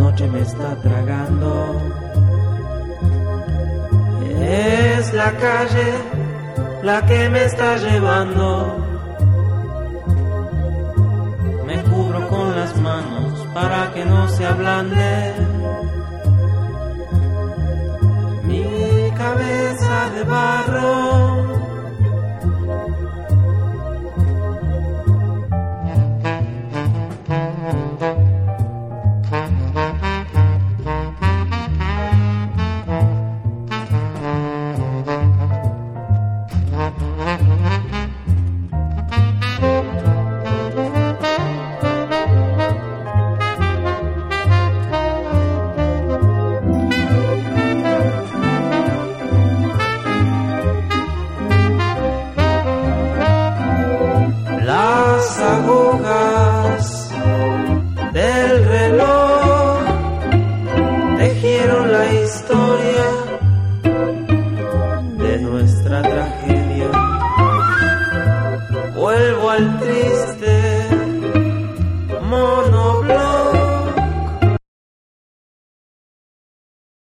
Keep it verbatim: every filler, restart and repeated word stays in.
noche me está tragando. Es la calle la que me está llevando. Me cubro con las manos para que no se ablande. Mi cabeza de barro